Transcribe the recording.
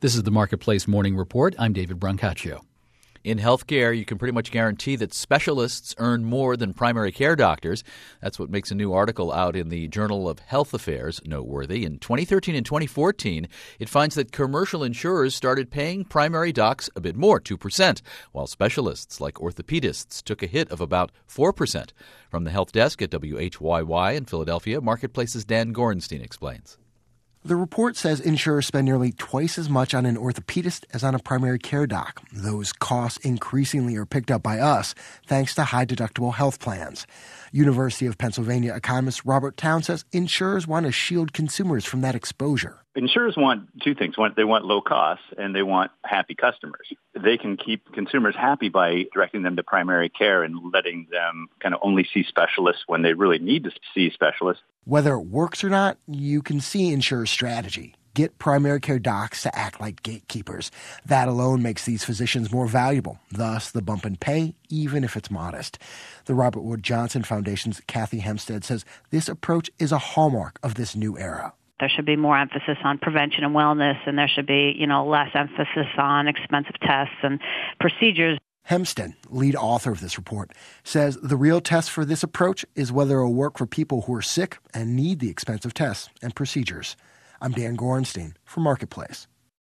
This is the Marketplace Morning Report. I'm David Brancaccio. In healthcare, you can pretty much guarantee that specialists earn more than primary care doctors. That's what makes a new article out in the Journal of Health Affairs noteworthy. In 2013 and 2014, it finds that commercial insurers started paying primary docs a bit more, 2%, while specialists like orthopedists took a hit of about 4%. From the health desk at WHYY in Philadelphia, Marketplace's Dan Gorenstein explains. The report says insurers spend nearly twice as much on an orthopedist as on a primary care doc. Those costs increasingly are picked up by us thanks to high-deductible health plans. University of Pennsylvania economist Robert Town says insurers want to shield consumers from that exposure. Insurers want two things. They want low costs and they want happy customers. They can keep consumers happy by directing them to primary care and letting them kind of only see specialists when they really need to see specialists. Whether it works or not, you can see insurers' strategy. Get primary care docs to act like gatekeepers. That alone makes these physicians more valuable, thus the bump in pay, even if it's modest. The Robert Wood Johnson Foundation's Kathy Hempstead says this approach is a hallmark of this new era. There should be more emphasis on prevention and wellness, and there should be, less emphasis on expensive tests and procedures. Hempstead, lead author of this report, says the real test for this approach is whether it will work for people who are sick and need the expensive tests and procedures. I'm Dan Gorenstein for Marketplace.